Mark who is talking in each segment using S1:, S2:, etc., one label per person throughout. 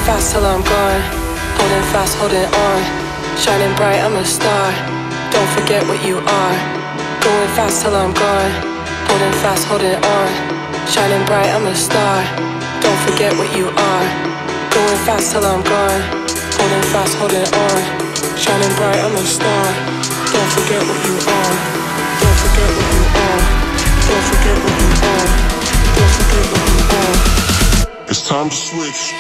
S1: fast till I'm gone. Holding fast, holding on. Shining bright, I'm a star. Don't forget what you are. Going fast till I'm gone. Holding fast, holding on. Shining bright, I'm a star. Don't forget what you are. Going fast till I'm gone. Holding fast, holding on. Shining bright, I'm a star. Don't forget what you are. Don't forget what you are. Don't forget what you are. Don't forget what you are.
S2: It's time to switch.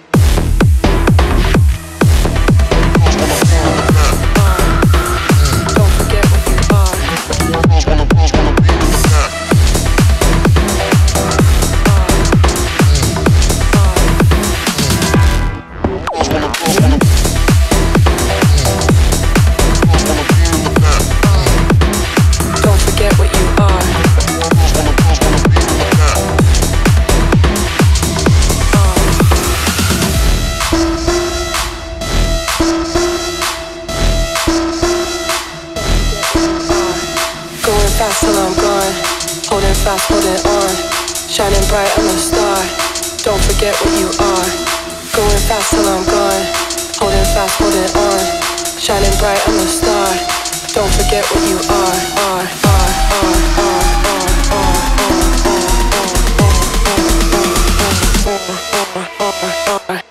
S1: Fast till I'm gone. Holding fast, holding on. Shining bright, I'm a star. Don't forget what you are. Going fast till I'm gone. Holding fast, holding on. Shining bright, I'm a star. Don't forget what you are. Are.